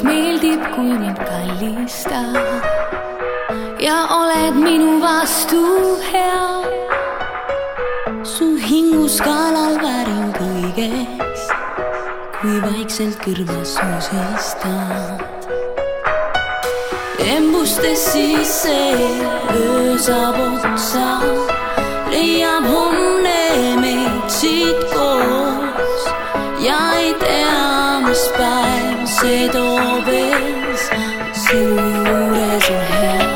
meeldib, kui mind kallistad ja oled minu vastu hea. Su hingus kaalal väärin kõigest, kui vaikselt kõrva susistad. Embustes sisse öö saab otsa, leiab homne meid siit koos ja ei tea, mis päev see toob ees. Sinu juures on hea.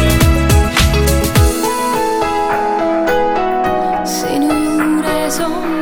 So